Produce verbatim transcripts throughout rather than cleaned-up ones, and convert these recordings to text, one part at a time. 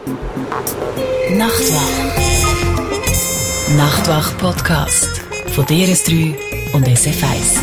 Nachtwach. Nachtwach-Podcast von D R S drei und S F eins.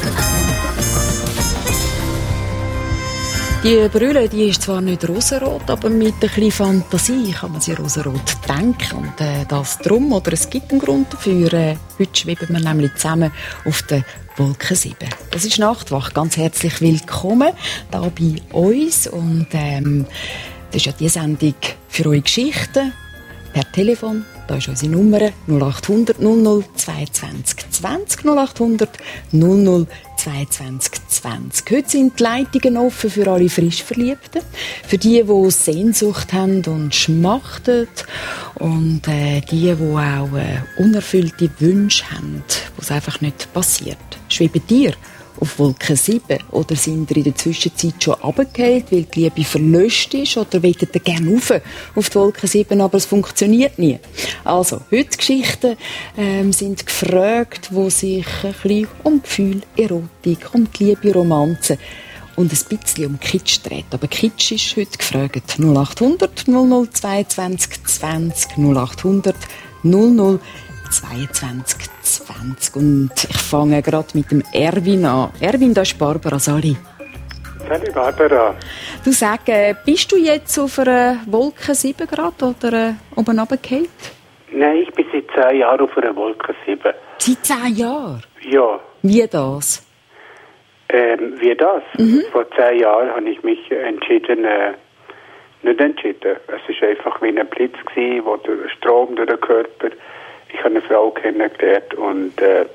Die Brille, die ist zwar nicht rosarot, aber mit ein bisschen Fantasie kann man sie rosarot denken. Und äh, das drum, oder es gibt einen Grund dafür. Äh, heute schweben wir nämlich zusammen auf der Wolke sieben. Das ist Nachtwach. Ganz herzlich willkommen hier bei uns. Und ähm, das ist ja die Sendung für eure Geschichten per Telefon. Da ist unsere Nummer null acht hundert null null zweiundzwanzig zwanzig null acht hundert null null zweiundzwanzig zwanzig. Heute sind die Leitungen offen für alle Frischverliebten, für die, die Sehnsucht haben und schmachten und äh, die, die auch äh, unerfüllte Wünsche haben, wo es einfach nicht passiert. Schweben dir auf Wolke sieben oder sind ihr in der Zwischenzeit schon runtergefallen, weil die Liebe verlöscht ist, oder wollt ihr gerne rauf auf die Wolke sieben, aber es funktioniert nie. Also, heute Geschichten ähm, sind gefragt, die sich ein bisschen um Gefühl, Erotik, um die Liebe, Romanzen und ein bisschen um Kitsch dreht. Aber Kitsch ist heute gefragt. null acht hundert null null zweiundzwanzig zwanzig null acht hundert null null zweiundzwanzig zwanzig. Und ich fange gerade mit dem Erwin an. Erwin, da ist Barbara. Sali. Sali, Barbara. Du sag, äh, bist du jetzt auf einer Wolke sieben Grad oder äh, oben runtergefallen? Nein, ich bin seit zehn Jahren auf einer Wolke sieben. Seit zehn Jahren? Ja. Wie das? Ähm, wie das? Mhm. Vor zehn Jahren habe ich mich entschieden, äh, nicht entschieden. Es war einfach wie ein Blitz gewesen, wo der Strom durch den Körper. Ich habe eine Frau kennengelernt und äh,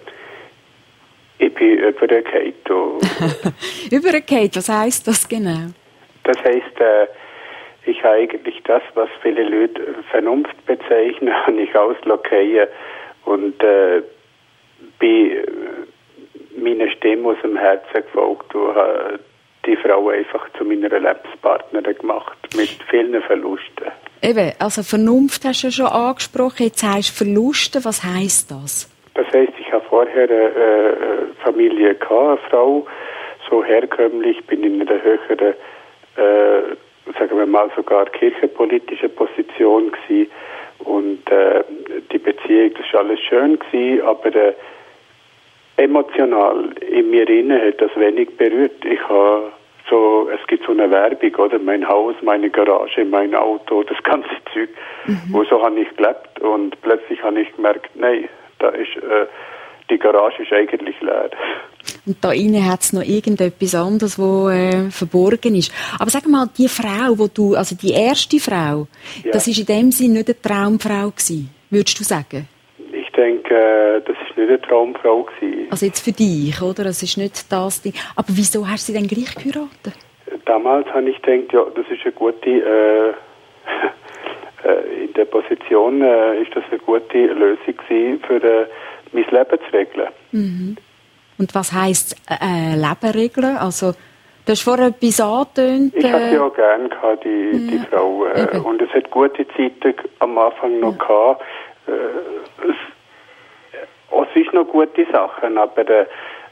ich bin übergefallen. Übergefallen, was heisst das genau? Das heisst, äh, ich habe eigentlich das, was viele Leute Vernunft bezeichnen, habe ich auslockieren und äh, bin meiner Stimme aus dem Herzen gefolgt und habe die Frau einfach zu meiner Lebenspartnerin gemacht, mit vielen Verlusten. Eben, also Vernunft hast du ja schon angesprochen, jetzt heisst Verluste, was heisst das? Das heisst, ich habe vorher eine äh, Familie gehabt, eine Frau, so herkömmlich, bin in einer höheren, äh, sagen wir mal sogar kirchenpolitischen Position gewesen und äh, die Beziehung, das war alles schön gewesen, aber äh, emotional in mir innen hat das wenig berührt. Ich habe so, es gibt so eine Werbung, oder? Mein Haus, meine Garage, mein Auto, das ganze Zeug. Mhm. Und so habe ich gelebt und plötzlich habe ich gemerkt, nein, da ist, äh, die Garage ist eigentlich leer. Und da innen hat es noch irgendetwas anderes, wo äh, verborgen ist. Aber sag mal, die Frau, wo du, also die erste Frau, ja. Das ist in dem Sinne nicht eine Traumfrau gewesen, würdest du sagen? Ich denke, das ist nicht eine Traumfrau gewesen. Also jetzt für dich, oder? Das ist nicht das Ding. Aber wieso hast du sie denn gleich geheiratet? Damals habe ich gedacht, ja, das ist eine gute, äh, äh, in der Position äh, ist das eine gute Lösung gewesen, für äh, mein Leben zu regeln. Mhm. Und was heisst äh, Leben regeln? Also, du hast vorher etwas angetönt. Äh, ich hatte sie auch gerne gehabt, die, ja, die Frau. Äh, und es hat gute Zeiten am Anfang noch ja. gehabt. Äh, es, es ist noch gute Sachen, aber äh,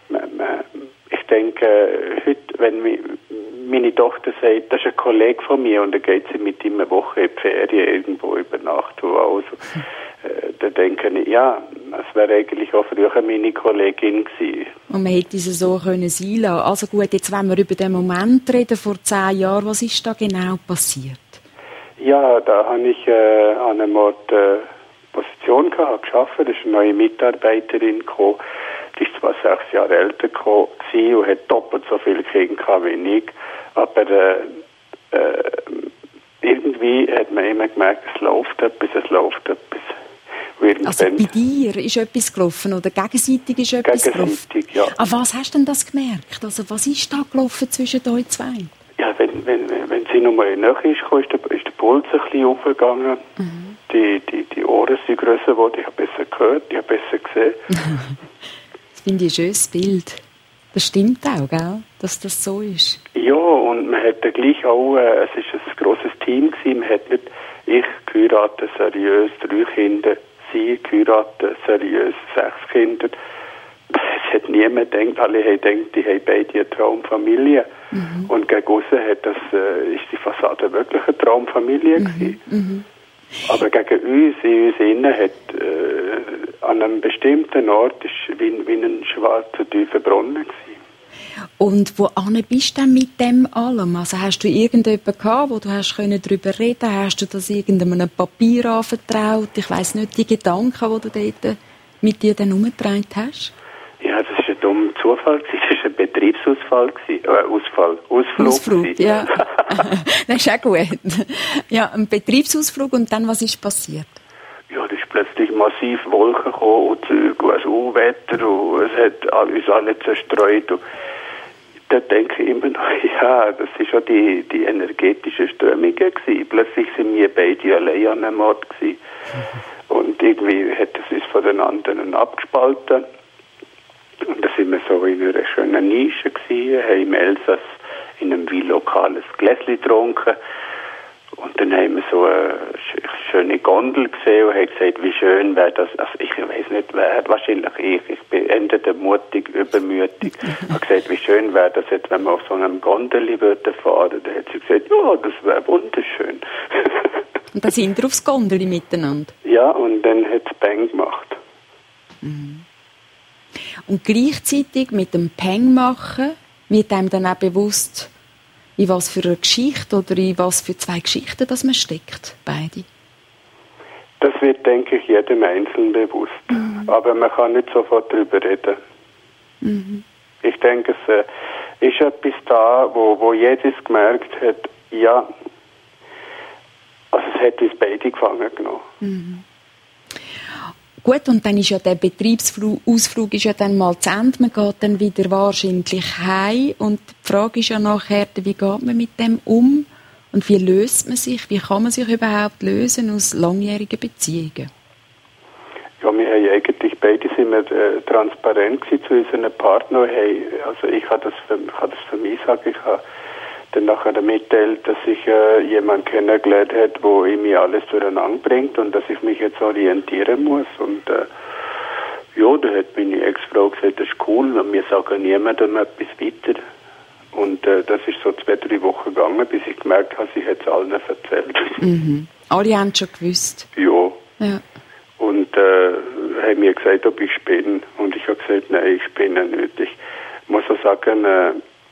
ich denke, heute, wenn mi, meine Tochter sagt, das ist ein Kollege von mir und dann geht sie mit ihm eine Woche in die Ferien irgendwo über Nacht. Also, äh, dann denke ich, ja, es wäre eigentlich auch früher meine Kollegin gewesen. Und man hätte sie so können sein lassen. Also gut, jetzt wenn wir über den Moment reden, vor zehn Jahren, was ist da genau passiert? Ja, da habe ich äh, an einem Ort äh, Position gehabt, gearbeitet. Da ist eine neue Mitarbeiterin gekommen. Die ist zwar sechs Jahre älter gekommen und hat doppelt so viele Kinder gehabt wie ich. Aber äh, äh, irgendwie hat man immer gemerkt, es läuft etwas, es läuft etwas. Also bei dir ist etwas gelaufen oder gegenseitig ist etwas gegenseitig, gelaufen? Ja. Aber was hast du denn das gemerkt? Also was ist da gelaufen zwischen euch zwei? Ja, wenn, wenn, wenn sie nochmal näher ist, ist der, ist der Puls ein bisschen aufgegangen. Mhm. Die, die, die Ohren sind grösser geworden, ich habe besser gehört, ich habe besser gesehen. Das finde ich ein schönes Bild. Das stimmt auch, gell? Dass das so ist. Ja, und man hat gleich auch, äh, es war ein grosses Team gewesen, man hat nicht, ich geheiratet, seriös, drei Kinder, sie geheiratet, seriös, sechs Kinder. Es hat niemand gedacht, alle haben gedacht, die haben beide eine Traumfamilie. Mhm. Und gegen aussen hat das, äh, ist die Fassade wirklich eine Traumfamilie mhm. gewesen. Mhm. Aber gegen uns, in uns innen, hat äh, an einem bestimmten Ort ist wie, wie ein schwarzer, tiefer Brunnen gewesen. Und wo ane bist du denn mit dem allem? Also hast du irgendjemanden gehabt, wo du hast können darüber reden? Hast du das irgendeinem Papier anvertraut? Ich weiss nicht, die Gedanken, die du dort mit dir dann umgetragen hast? Ja, das war ein dummer Zufall. Das war ein Betriebsausfall. Äh, Ausfall. Ausflug. Ausflug, ja. Das ist auch gut. Ja, ein Betriebsausflug. Und dann, was ist passiert? Ja, da ist plötzlich massiv Wolken gekommen und Zeug, und ein Unwetter und es hat uns alle zerstreut. Und da denke ich immer noch, ja, das waren schon die, die energetischen Strömungen gewesen. Plötzlich sind wir beide allein an einem Ort gewesen. Und irgendwie hat es uns von den anderen abgespalten. Und da sind wir so in einer schönen Nische gewesen, haben im Elsass in einem wie lokales Gläschen getrunken. Und dann haben wir so eine schöne Gondel gesehen und haben gesagt, wie schön wäre das, also ich weiß nicht wer, wahrscheinlich ich, ich bin entweder mutig, übermütig, mhm. habe gesagt, wie schön wäre das jetzt, wenn wir auf so einem Gondel würden fahren. Dann hat sie gesagt, ja, das wäre wunderschön. Und dann sind wir aufs Gondel miteinander? Ja, und dann hat es Bang gemacht. Mhm. Und gleichzeitig mit dem Peng machen wird einem dann auch bewusst, in was für eine Geschichte oder in was für zwei Geschichten dass man steckt, beide. Das wird, denke ich, jedem Einzelnen bewusst. Mhm. Aber man kann nicht sofort darüber reden. Mhm. Ich denke, es äh, ist etwas da, wo, wo jedes gemerkt hat, ja, also es hat uns beide gefangen genommen. Mhm. Gut, und dann ist ja der Betriebsausflug ist ja dann mal zu Ende. Man geht dann wieder wahrscheinlich heim. Und die Frage ist ja nachher, wie geht man mit dem um? Und wie löst man sich? Wie kann man sich überhaupt lösen aus langjährigen Beziehungen? Ja, wir haben eigentlich beide sind wir, äh, transparent gewesen zu unseren Partnern. Hey, also ich kann das für, kann das für mich sagen. Ich habe dann nachher mitteilt, dass ich äh, jemanden kennengelernt habe, der in mir alles durcheinander bringt und dass ich mich jetzt orientieren muss. Und äh, ja, da hat meine Ex-Frau gesagt, das ist cool, und wir sagen niemandem etwas weiter. Und äh, das ist so zwei, drei Wochen gegangen, bis ich gemerkt habe, sie hat es allen erzählt. Mhm. Alle haben schon gewusst? Ja. Ja. Und äh, haben mir gesagt, ob ich spinne. Und ich habe gesagt, nein, ich spinne nicht. Ich muss auch sagen, äh,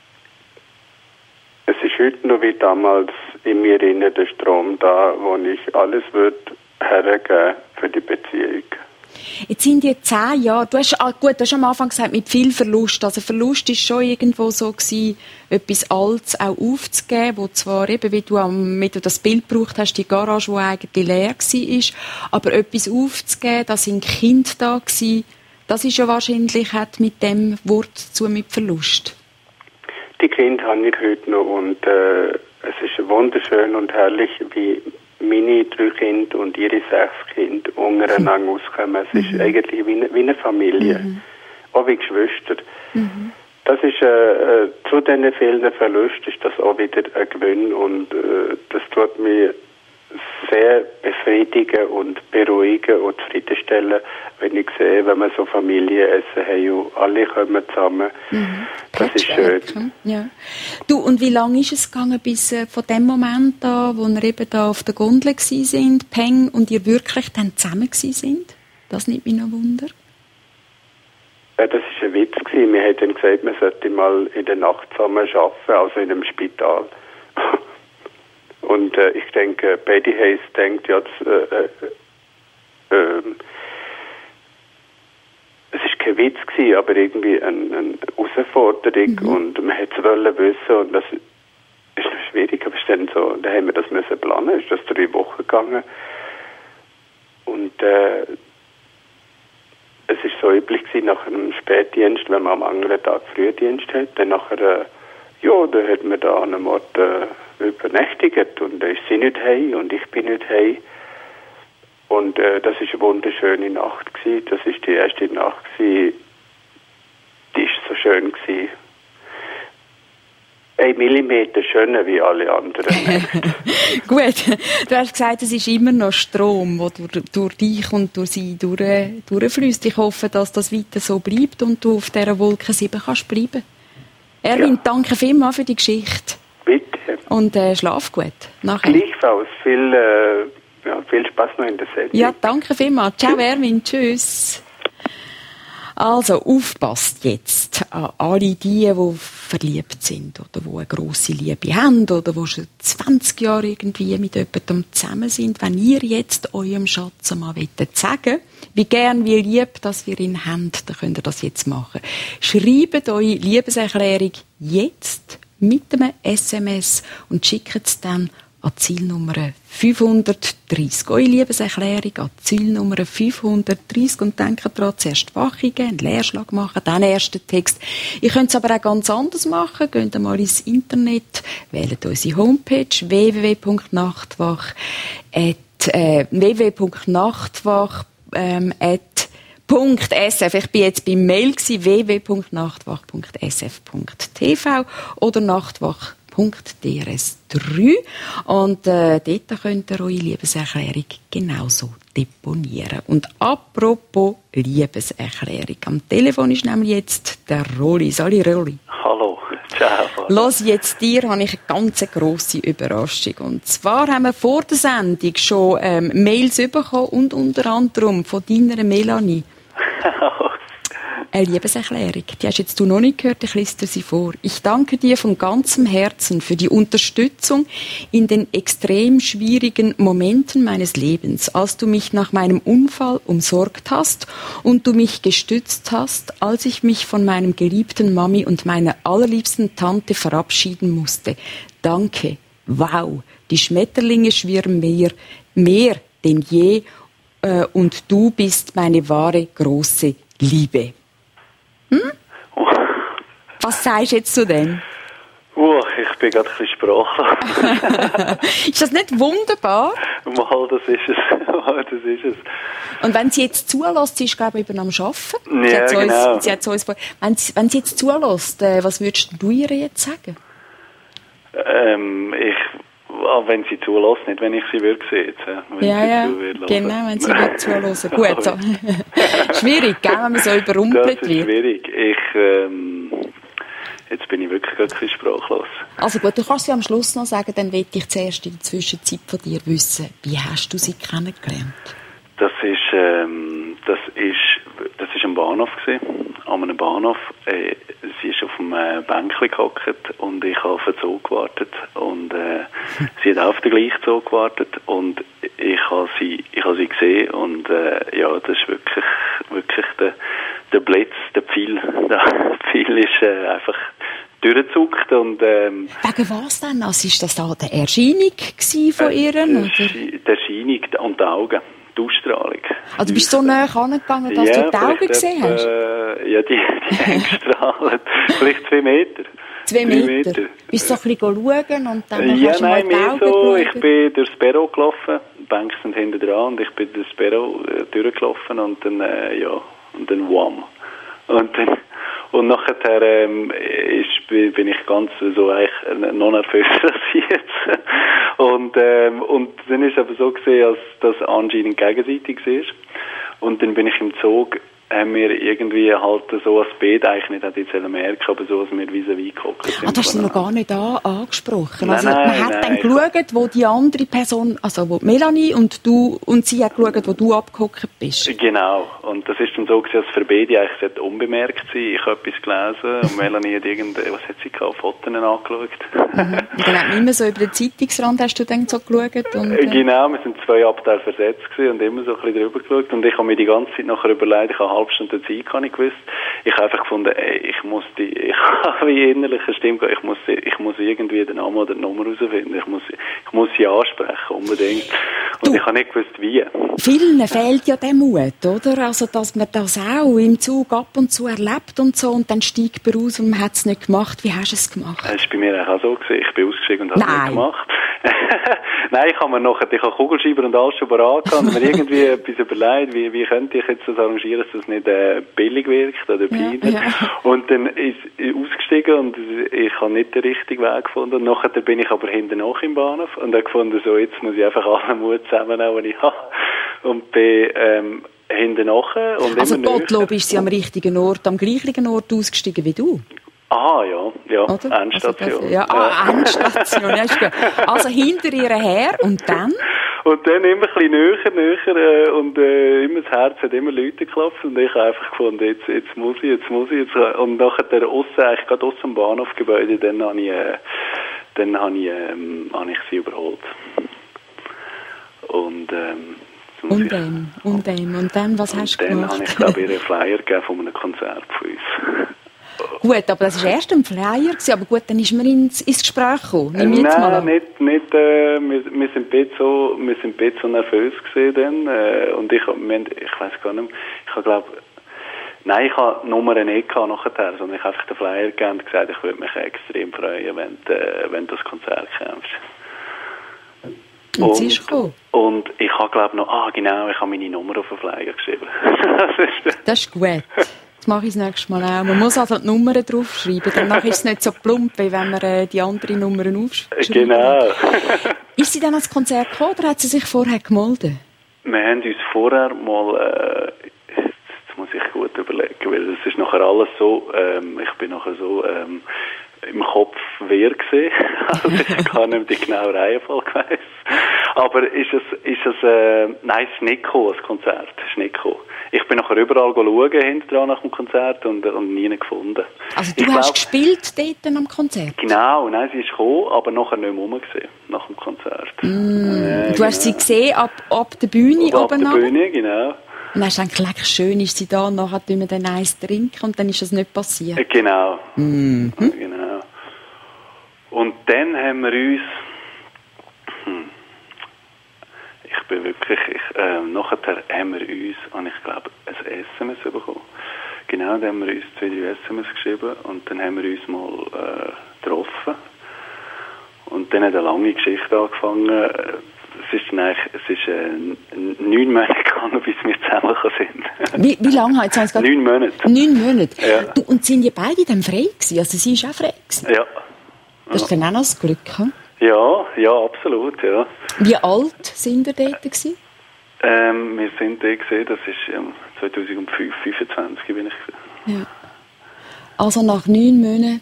es ist heute noch wie damals in mir innen der Strom da, wo ich alles würde hergeben für die Beziehung. Jetzt sind die zehn Jahre, du hast, ah, gut, du hast am Anfang gesagt, mit viel Verlust. Also Verlust ist schon irgendwo so gewesen, etwas Altes auch aufzugeben, wo zwar eben, wie du, am, wie du das Bild gebraucht hast, die Garage, die eigentlich leer war, aber etwas aufzugeben, da sind Kinder da gewesen, das ist ja wahrscheinlich, hat mit dem Wort zu mit Verlust. Die Kinder habe ich heute noch und äh, es ist wunderschön und herrlich, wie meine drei Kinder und ihre sechs Kinder untereinander auskommen. Es ist mhm. eigentlich wie eine, wie eine Familie, mhm. auch wie Geschwister. Mhm. Das ist, äh, äh, zu diesen vielen Verlusten ist das auch wieder ein Gewinn und äh, das tut mich sehr befriedigen und beruhigen und zufriedenstellen, wenn ich sehe, wenn wir so Familienessen haben und alle kommen zusammen. Mhm. Das ist schön. Ja. Du, und wie lange ist es gegangen bis äh, von dem Moment an, wo wir eben da auf der Gondel gsi sind, Peng, und ihr wirklich dann zusammen gsi sind? Das nimmt mich noch Wunder. Ja, das war ein Witz gewesen. Wir haben dann gesagt, man sollte mal in der Nacht zusammen arbeiten, also in einem Spital. Und äh, ich denke, beide haben denkt, ja, das, äh, äh, äh, es war kein Witz gewesen, aber irgendwie eine, eine Herausforderung mhm. und man hätte es wollen wissen und das ist noch schwierig, aber ist dann so, da haben wir das müssen planen, ist das drei Wochen gegangen und äh, es ist so üblich gewesen, nach einem Spätdienst, wenn man am anderen Tag Frühdienst hat, dann nachher, äh, ja, da hat man da an einem Ort äh, übernächtigt und da ist sie nicht heim und ich bin nicht heim. Und äh, das ist eine wunderschöne Nacht gewesen. Das ist die erste Nacht gewesen. Die ist so schön gewesen. ein Millimeter schöner wie alle anderen. Gut, du hast gesagt, es ist immer noch Strom, der durch, durch dich und durch sie durch, durchfließt. Ich hoffe, dass das weiter so bleibt und du auf dieser Wolke sieben kannst bleiben. Erwin, ja. Danke vielmals für die Geschichte. Bitte. Und äh, schlaf gut. Nachher. Gleichfalls. Viel, äh, ja, viel Spaß noch in der Sendung. Ja, danke vielmals. Ciao, Erwin. Tschüss. Also, aufpasst jetzt an alle die, die verliebt sind oder die eine grosse Liebe haben oder die schon zwanzig Jahre irgendwie mit jemandem zusammen sind. Wenn ihr jetzt eurem Schatz mal sagen wollt, wie gern, wie lieb, dass wir ihn haben, dann könnt ihr das jetzt machen. Schreibt eure Liebeserklärung jetzt mit einem S M S und schickt es dann an Zielnummer fünfhundertdreissig. Eure Liebeserklärung an Zielnummer fünfhundertdreissig und denkt daran, zuerst Wachungen, einen Leerschlag machen, dann den ersten Text. Ihr könnt es aber auch ganz anders machen. Geht mal ins Internet, wählt unsere Homepage w w w punkt nachtwach punkt s f. Ich bin jetzt beim Mail gsi, w w w punkt nachtwach punkt s f punkt t v oder nachtwach punkt d r s drei. Und äh, dort könnt ihr eure Liebeserklärung genauso deponieren. Und apropos Liebeserklärung, am Telefon ist nämlich jetzt der Rolli. Sali Rolli. Hallo, ciao. Los, jetzt dir habe ich eine ganz grosse Überraschung. Und zwar haben wir vor der Sendung schon ähm, Mails bekommen und unter anderem von deiner Melanie. Eine Liebeserklärung. Die hast jetzt du noch nicht gehört, ich lese dir sie vor. Ich danke dir von ganzem Herzen für die Unterstützung in den extrem schwierigen Momenten meines Lebens, als du mich nach meinem Unfall umsorgt hast und du mich gestützt hast, als ich mich von meinem geliebten Mami und meiner allerliebsten Tante verabschieden musste. Danke. Wow. Die Schmetterlinge schwirren mehr, mehr denn je, äh, und du bist meine wahre große Liebe. Hm? Oh. Was sagst du jetzt zu dem? Oh, ich bin gerade ein bisschen sprachlos. Ist das nicht wunderbar? Mal, das ist es. Mal, das ist es. Und wenn sie jetzt zulässt, sie ist, glaube ich, eben am Arbeiten. Ja, sie genau. Uns, sie hat uns, wenn, sie, wenn sie jetzt zulässt, äh, was würdest du ihr jetzt sagen? Ähm, ich... Wenn sie zulässt, nicht wenn ich sie würde sehen. Wenn ja, sie ja, zu genau, wenn sie würde zuhören. Gut, so. Schwierig, gell, wenn man so überrumpelt wird. Das ist schwierig. Ich, ähm, jetzt bin ich wirklich ein bisschen sprachlos. Also gut, du kannst sie am Schluss noch sagen, dann will ich zuerst in der Zwischenzeit von dir wissen, wie hast du sie kennengelernt? Das ist, ähm, das ist, das ist am Bahnhof gewesen, an einem Bahnhof. Äh, sie ist auf dem äh, Bänkchen gehockt und ich habe auf den Zug gewartet und äh, sie hat auf den gleichen Zug gewartet und ich habe sie, ich habe sie gesehen und äh, ja, das ist wirklich, wirklich der, der Blitz, der Pfeil, der Pfeil ist äh, einfach durchgezuckt und ähm, wegen was denn? Also ist das da der Erscheinung von ihr? Äh, oder? Die Erscheinung und die Augen. Die Ausstrahlung. Also du bist so nah angegangen, dass ja, du die Augen gesehen hast? Äh, ja, die, die haben gestrahlt. Vielleicht zwei Meter. Zwei Meter? Meter. Bist du so ein bisschen schauen und dann ja, hast du nein, mal die mehr Augen so. geschaut? Ich bin durchs Büro gelaufen, die Bänke sind hinten dran und ich bin durchs Büro äh, durchgelaufen und dann, äh, ja, und dann wham. Und dann, und nachher ähm, ist, bin ich ganz so eigentlich noch nervös rasiert. Und, ähm, und dann ist es aber so gesehen, als das anscheinend gegenseitig war. Und dann bin ich im Zug, haben wir irgendwie halt so als Beet eigentlich nicht jetzt merken, aber so, als wir vis-à-vis gehockt sind. Ah, das hast du noch gar nicht an, angesprochen. Nein, also, nein, man hat nein, dann geschaut, wo die andere Person, also wo Melanie und du, und sie hat geschaut, wo du abgehockt bist. Genau. Und das ist dann so gewesen, als für beide eigentlich sollte unbemerkt sein. Ich habe etwas gelesen und Melanie hat irgendeine, was hat sie gehabt, Fotos angeschaut. Mhm. Und dann hat man immer so über den Zeitungsrand, hast du dann so geschaut? Und, äh... Genau, wir sind zwei Abteile versetzt gewesen und immer so ein bisschen drüber geschaut. Und ich habe mir die ganze Zeit nachher überlegt, ich habe eine halbe Stunde Zeit, kann ich gewusst. Ich habe einfach gefunden, ey, ich muss die, ich habe wie innerliche Stimme gehabt, ich muss, ich muss irgendwie den Namen oder die Nummer herausfinden. Ich muss, ich muss sie ansprechen, unbedingt. Und du, ich habe nicht gewusst, wie. Vielen fehlt ja der Mut, oder? Also, dass man das auch im Zug ab und zu erlebt und so, und dann steigt man raus und man hat es nicht gemacht. Wie hast du es gemacht? Es war bei mir auch so gewesen. Ich bin ausgestiegen und habe es nicht gemacht. Nein, ich habe mir noch, ich habe Kugelschreiber und alles schon bereit gehabt und mir irgendwie etwas überlegt, wie, wie könnte ich jetzt das arrangieren, dass das nicht äh, billig wirkt oder peinlich. Ja, ja. Und dann ist ich ausgestiegen und ich habe nicht den richtigen Weg gefunden. Und nachher bin ich aber hinten nach im Bahnhof und habe gefunden, so, jetzt muss ich einfach allen Mut zusammennehmen, den ich habe. Und bin ähm, hinten nachher. Und also Gottlob ist sie am richtigen Ort, am gleichen Ort ausgestiegen wie du? Ah, ja, ja, Oder? Endstation. Also das, ja, ah, Endstation, ja, ist gut. Also hinter ihr her und dann? Und dann immer ein bisschen näher, näher, äh, und äh, immer das Herz hat immer Leute geklopft und ich habe einfach gefunden, jetzt, jetzt muss ich, jetzt muss ich, jetzt, und nachher der Ossen, eigentlich gerade aussen am Bahnhofgebäude, dann habe ich, äh, dann habe ich, ähm, habe ich sie überholt. Und, ähm, und dann, und dann, und dann, was und hast du gemacht? gemacht? Dann habe ich, glaube ich, einen Flyer gegeben von einem Konzert von uns. Gut, aber das war erst ein Flyer gewesen, aber gut, dann ist man ins, ins Gespräch gekommen. Äh, nein, mal nicht, nicht äh, wir, wir sind ein so, wir sind ein so nervös gewesen dann, äh, und ich, wir, ich weiss gar nicht mehr, ich habe glaube, nein, ich habe Nummern nicht gehabt nachher, sondern ich habe einfach den Flyer gegeben und gesagt, ich würde mich extrem freuen, wenn, äh, wenn du das Konzert kämpfst. Und, und sie ist gekommen? Und ich habe glaube noch, ah genau, ich habe meine Nummer auf den Flyer geschrieben. das, ist, das ist gut. Das mache ich das nächste Mal auch. Man muss also die Nummern draufschreiben, danach ist es nicht so plump, wie wenn man äh, die anderen Nummern aufschreibt. Genau. Ist sie dann ans Konzert gekommen oder hat sie sich vorher gemeldet? Wir haben uns vorher mal, äh, jetzt muss ich gut überlegen, weil es ist nachher alles so, ähm, ich bin nachher so ähm, im Kopf wer gesehen, also ich kann nicht die genaue Reihenfolge weiss. Aber ist es, ist es, äh, nein, es ist nicht gekommen, das Konzert, es ist nicht gekommen. Ich bin nachher überall schauen, hinten dran nach dem Konzert und, und nie gefunden. Also du ich hast glaub, gespielt dort am Konzert? Genau, nein, sie ist gekommen, aber nachher nicht mehr rumgesehen, nach dem Konzert. Mm, äh, du genau. hast sie gesehen ab, ab der Bühne ab oben Ab der Bühne, genau. Und dann hast du gedacht, schön ist sie da, und nachher tun wir dann eins trinken und dann ist das nicht passiert. Äh, genau. Mhm. Ja, genau. Und dann haben wir uns, hm, ich bin wirklich, ich, äh, nachher haben wir uns, und ich glaube, ein S M S bekommen. Genau, dann haben wir uns zwei, drei S M S geschrieben und dann haben wir uns mal äh, getroffen. Und dann hat eine lange Geschichte angefangen. Es ist, eigentlich, es ist äh, neun Monate gegangen, bis wir zusammengekommen sind. Wie, wie lange hat es Neun Monate. Neun Monate? Ja. Du, und sind die beide dann frei gewesen? Also sie ist auch frei gewesen? Ja. Das ist dann auch noch das Glück, hm? Ja, ja, absolut, ja. Wie alt sind ihr dort gewesen? Ähm, wir sind dort gesehen, das ist ähm, zweitausendfünf, fünfundzwanzig bin ich gewesen. Ja. Also nach neun Monaten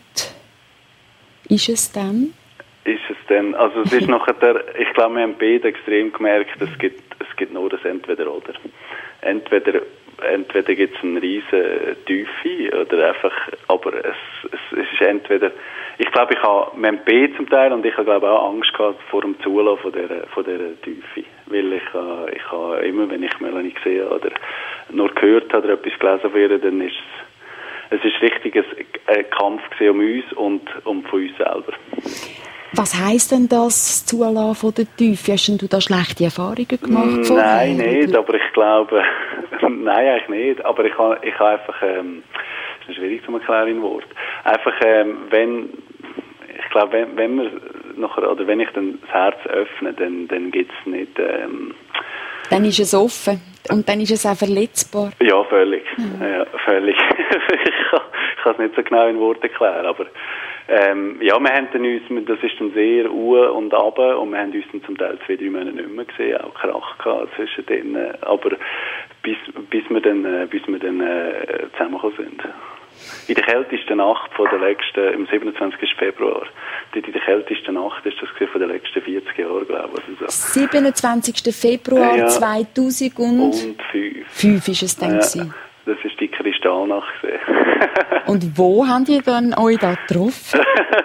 ist es dann? Ist es dann, also es ist nachher, ich glaube, wir haben beide extrem gemerkt, es gibt, es gibt nur das Entweder-Oder. Entweder, entweder gibt es eine riesen Tiefe oder einfach, aber es, es, es ist entweder, ich glaube, ich habe, wir haben beide zum Teil und ich habe glaube auch Angst gehabt vor dem Zulassen von dieser, von dieser Tiefe. Weil ich, äh, ich habe immer, wenn ich Melanie gesehen habe oder nur gehört habe oder etwas gelesen von ihr, dann ist es, es ist richtig ein, ein Kampf um uns und um von uns selber. Was heisst denn das Zulassen von der Tiefe? Hast du da schlechte Erfahrungen gemacht? Nein, nicht, oder? Aber ich glaube, nein, eigentlich nicht. Aber ich habe, ich habe einfach, ähm, das ist schwierig zu erklären in Wort. Einfach, ähm, wenn, ich glaube, wenn, wenn wir nachher, oder wenn ich dann das Herz öffne, dann, dann gibt es nicht, ähm, dann ist es offen. Und dann ist es auch verletzbar. Ja, völlig. Mhm. Ja, völlig. ich kann, ich kann es nicht so genau in Worten erklären, aber ähm, ja, wir haben dann uns, das ist dann sehr uhr und runter und wir haben uns dann zum Teil zwei, drei Monate nicht mehr gesehen, auch Krach gehabt zwischen denen, aber bis, bis wir dann, bis wir dann äh, zusammengekommen sind. In der kältesten Nacht von der letzten, im siebenundzwanzigsten Februar, dort in der kältesten Nacht ist das von den letzten vierzig Jahren, glaube ich. Also so. siebenundzwanzigsten Februar ja, zweitausendfünf. Fünf ist es dann ja, gewesen. Das war die Kristallnacht. Und wo habt ihr dann euch da getroffen?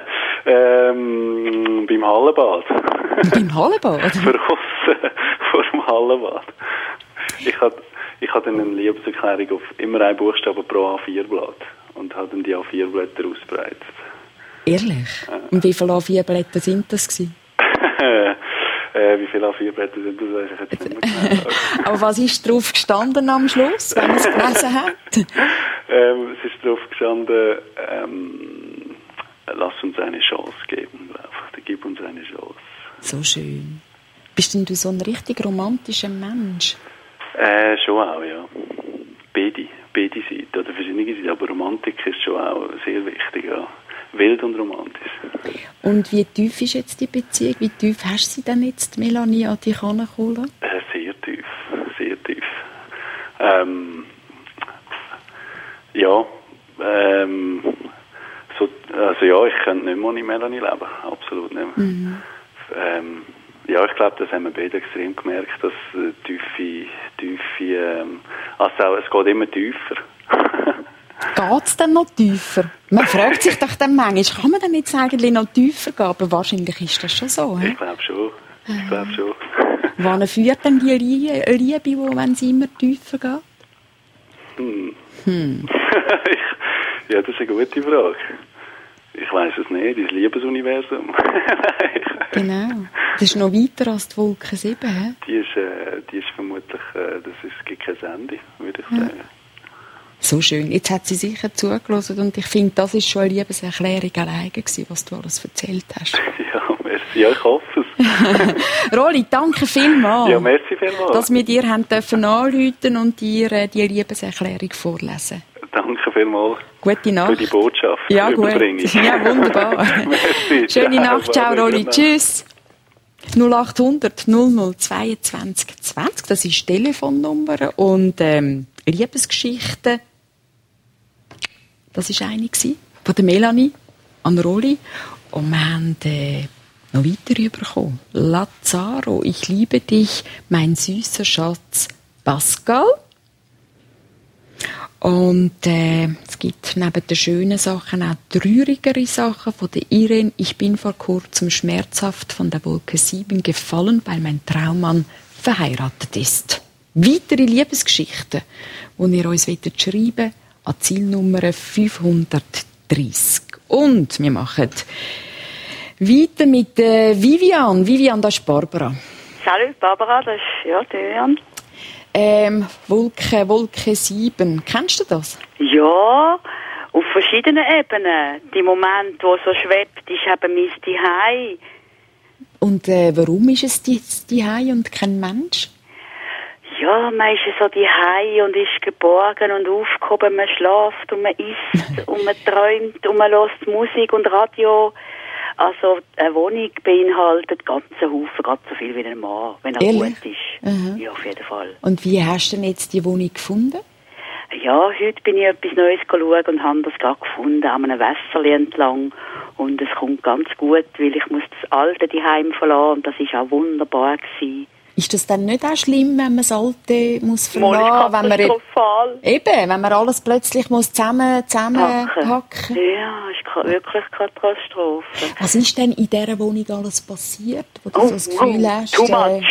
ähm, beim Hallenbad. Beim Hallenbad? Draussen, vor dem Hallenbad. Ich hatte ich hatte eine Liebeserklärung auf immer ein Buchstabe pro A vier Blatt und habe dann die A vier Blätter ausbreitet. Ehrlich? Ja. Und wie viele A vier Blätter sind das gewesen? äh, wie viele A vier Blätter sind das? Weiß ich jetzt nicht mehr genau. Aber was ist drauf gestanden am Schluss, wenn man es gelesen hat? ähm, es ist drauf gestanden, ähm, lass uns eine Chance geben. Einfach, gib uns eine Chance. So schön. Bist denn du so ein richtig romantischer Mensch? Äh, schon auch, ja. Beide, beide Seiten, oder verschiedene Seiten, aber Romantik ist schon auch sehr wichtig, ja. Wild und romantisch. Und wie tief ist jetzt die Beziehung? Wie tief hast du sie denn jetzt, Melanie, an dich herangeholt? Äh, sehr tief, sehr tief. Ähm, ja, ähm, so, also ja, ich könnte nicht mehr ohne Melanie leben, absolut nicht mehr. Mhm. Ähm, ja, ich glaube, das haben wir beide extrem gemerkt, dass äh, tiefe, tiefe, ähm, also auch, es geht immer tiefer. Geht es denn noch tiefer? Man fragt sich doch dann manchmal, kann man denn jetzt eigentlich noch tiefer gehen? Aber wahrscheinlich ist das schon so. He? Ich glaube schon. Ich glaube schon. Wann führt denn die Liebe, die, wenn sie immer tiefer geht? Hm. Hm. Ja, das ist eine gute Frage. Ich weiss es nicht, das Liebesuniversum. Genau. Das ist noch weiter als die Wolke sieben. He? Die ist, äh, die ist vermutlich, äh, das ist, gibt kein Ende, würde ich ja. sagen. So schön. Jetzt hat sie sicher zugelassen und ich finde, das ist schon eine Liebeserklärung alleine gewesen, was du alles erzählt hast. Ja, merci. Ja, ich hoffe es. Rolli, danke vielmals. Ja, merci vielmals. Dass wir dir haben dürfen anrufen und dir äh, die Liebeserklärung vorlesen. Danke vielmals. Gute Nacht. Für die Botschaft. Ja, gut. Ja, wunderbar. Merci. Schöne ciao, Nacht. Ciao, Rolli. Tschüss. null acht hundert null null zweiundzwanzig zwanzig, das ist die Telefonnummer. Und ähm, Liebesgeschichten, das war eine von der Melanie an Rolli. Und wir haben äh, noch weiter bekommen. Lazaro, ich liebe dich, mein süßer Schatz Pascal. Und äh, es gibt neben den schönen Sachen auch traurigere Sachen von der Irene. Ich bin vor kurzem schmerzhaft von der Wolke sieben gefallen, weil mein Traummann verheiratet ist. Weitere Liebesgeschichten, die ihr uns schreiben wollt, an Zielnummer fünfhundertdreissig. Und wir machen weiter mit äh, Vivian. Vivian, das ist Barbara. Salut Barbara, das ist ja Vivian. Ähm, Wolke, Wolke sieben. Kennst du das? Ja, auf verschiedenen Ebenen. Die Momente, wo so schwebt, ist eben mein Zuhause. Und äh, warum ist es die Zuhause und kein Mensch? Ja, man ist so daheim und ist geborgen und aufgehoben, man schläft und man isst und man träumt und man hört Musik und Radio. Also eine Wohnung beinhaltet ganz einen Haufen, ganz so viel wie ein Mann, wenn er Ehrlich? gut ist. Aha. Ja, auf jeden Fall. Und wie hast du denn jetzt die Wohnung gefunden? Ja, heute bin ich etwas Neues geschaut und habe das gerade gefunden, an einem Wässerli entlang. Und es kommt ganz gut, weil ich muss das Alte daheim verlassen und das war auch wunderbar gewesen. Ist das dann nicht auch schlimm, wenn man das Alte muss verlassen muss? Wenn man eben, wenn man alles plötzlich muss zusammen, zusammenpacken? Ja, ist wirklich Katastrophe. Was ist denn in dieser Wohnung alles passiert, wo du oh, so das Gefühl oh, hast? Too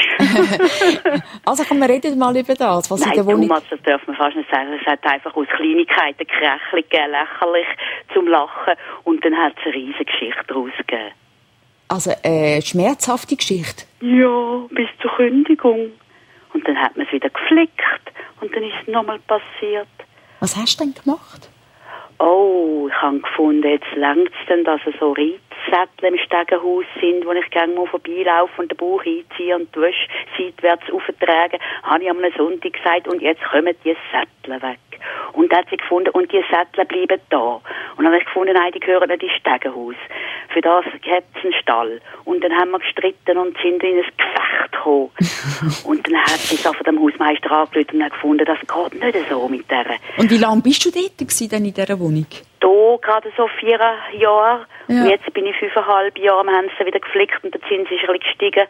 much. Also komm, wir reden mal über das. Was Nein, in der Wohnung... too much, das darf man fast nicht sagen. Es hat einfach aus Kleinigkeiten Krächli gegeben, lächerlich zum Lachen. Und dann hat es eine riesige Geschichte daraus gegeben. Also eine äh, schmerzhafte Geschichte? Ja, bis zur Kündigung. Und dann hat man es wieder geflickt. Und dann ist es nochmal passiert. Was hast du denn gemacht? Oh, ich habe gefunden, jetzt längt es dann, dass so Reitsättel im Stegenhaus sind, wo ich gerne mal vorbeilaufe und den Bauch einziehe und die Wäsche seitwärts auftrage. Habe ich am Sonntag gesagt, und jetzt kommen die Sättel weg. Und dann hat sie gefunden, und die Sättel bleiben da. Und dann habe ich gefunden, nein, die gehören nicht ins Stegenhaus. Für das hat es einen Stall. Und dann haben wir gestritten und sind in ein Gefecht gekommen. Und dann hat sie so von dem Hausmeister angerufen und hat gefunden, das geht nicht so mit der. Und wie lange bist du dort gewesen, denn in dieser Wohnung? Da gerade so vier Jahre. Ja. Und jetzt bin ich fünfeinhalb Jahre, wir haben sie wieder geflickt und der Zins ist ein bisschen gestiegen.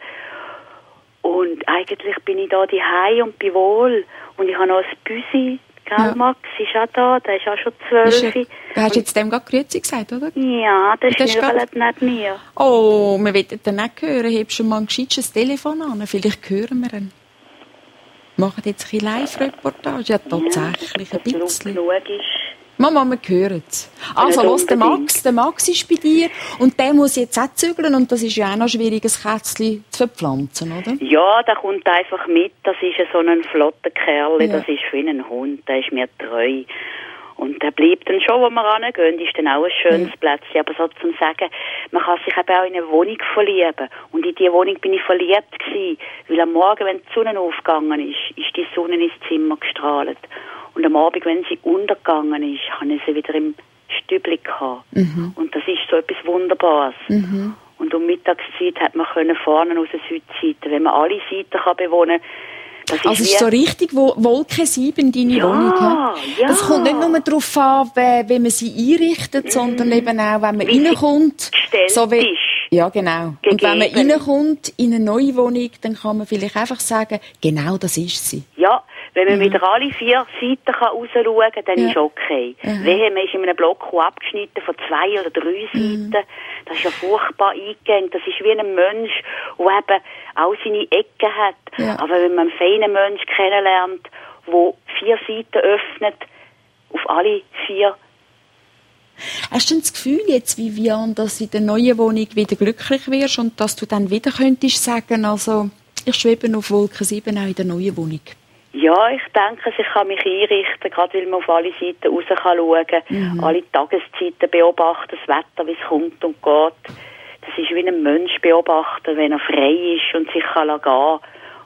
Und eigentlich bin ich da daheim und bin wohl. Und ich habe noch ein Büsi. Ja. Max ist auch da, der ist auch schon zwölf. Du hast jetzt dem gerade Grüezi gesagt, oder? Ja, der schnürbelt nicht mir. Oh, wir wollen den nicht hören. Heb schon mal ein gescheites Telefon an. Vielleicht hören wir ihn. Machen jetzt ein bisschen Live-Reportage. Ja, tatsächlich ja, ein bisschen. Genug ist. Mama, wir hören es. Also, los, der Max, der Max ist bei dir und der muss jetzt auch zügeln und das ist ja auch noch schwierig, ein Kätzchen zu verpflanzen, oder? Ja, der kommt einfach mit. Das ist so ein flotter Kerl, ja. Das ist wie ein Hund, der ist mir treu. Und der bleibt dann schon, wo wir rangehen, ist dann auch ein schönes mhm. Plätzchen. Aber so zum Sagen, man kann sich eben auch in eine Wohnung verlieben. Und in diese Wohnung bin ich verliebt gewesen. Weil am Morgen, wenn die Sonne aufgegangen ist, ist die Sonne ins Zimmer gestrahlt. Und am Abend, wenn sie untergegangen ist, habe ich sie wieder im Stübli gehabt. Mhm. Und das ist so etwas Wunderbares. Mhm. Und um Mittagszeit hat man können vorne aus der Südseite, wenn man alle Seiten kann bewohnen kann. Das also ist so richtig wo Wolke sieben in deine ja, Wohnung. Ja? Ja. Das kommt nicht nur darauf an, wie man sie einrichtet, mm. sondern eben auch, wenn man wie reinkommt. So wie, ja, genau. Gegeben. Und wenn man reinkommt in eine neue Wohnung, dann kann man vielleicht einfach sagen, genau das ist sie. Ja, wenn man mhm. wieder alle vier Seiten rausschauen kann, dann ja. ist okay. Mhm. Wehe, man ist in einem Block abgeschnitten von zwei oder drei mhm. Seiten. Das ist ja furchtbar eingegangen. Das ist wie ein Mensch, der eben auch seine Ecken hat. Ja. Aber wenn man einen feinen Mensch kennenlernt, der vier Seiten öffnet, auf alle vier. Hast du denn das Gefühl jetzt, Vivian, dass du in der neuen Wohnung wieder glücklich wirst und dass du dann wieder könntest sagen, also ich schwebe auf Wolke sieben auch in der neuen Wohnung? Ja, ich denke, ich kann mich einrichten, gerade weil man auf alle Seiten raus schauen kann, mhm. alle Tageszeiten beobachten, das Wetter, wie es kommt und geht. Das ist wie ein Mensch beobachten, wenn er frei ist und sich kann gehen kann.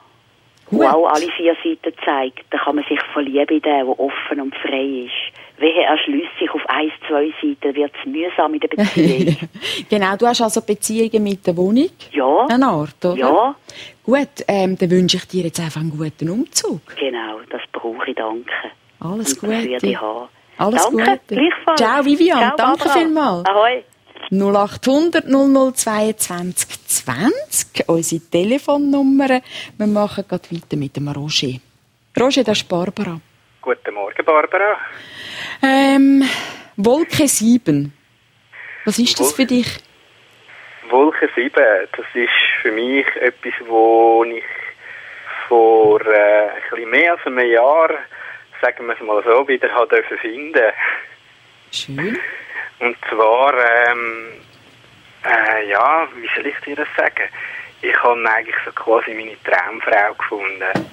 Und auch alle vier Seiten zeigt, dann kann man sich verlieben in den, der offen und frei ist. Wehe, er schließt sich auf ein, zwei Seiten, wird es mühsam in der Beziehung. Genau, du hast also Beziehungen mit der Wohnung? Ja. Eine Art, oder? Ja. Gut, ähm, dann wünsche ich dir jetzt einfach einen guten Umzug. Genau, das brauche ich, danke. Alles und das würde ich haben. Alles danke, Gute. Gleichfalls. Ciao, Vivian, Ciao, danke Barbara. vielmals. Ahoi. null acht hundert null null zweiundzwanzig zwanzig, unsere Telefonnummer. Wir machen gerade weiter mit dem Roger. Roger, das ist Barbara. Guten Morgen, Barbara. Ähm, Wolke sieben. Was ist das für dich? Wolke sieben, das ist für mich etwas, wo ich vor äh, ein bisschen mehr als einem Jahr, sagen wir es mal so, wieder habe finden. Schön. Und zwar, ähm, äh, ja, wie soll ich dir das sagen? Ich habe eigentlich so quasi meine Traumfrau gefunden.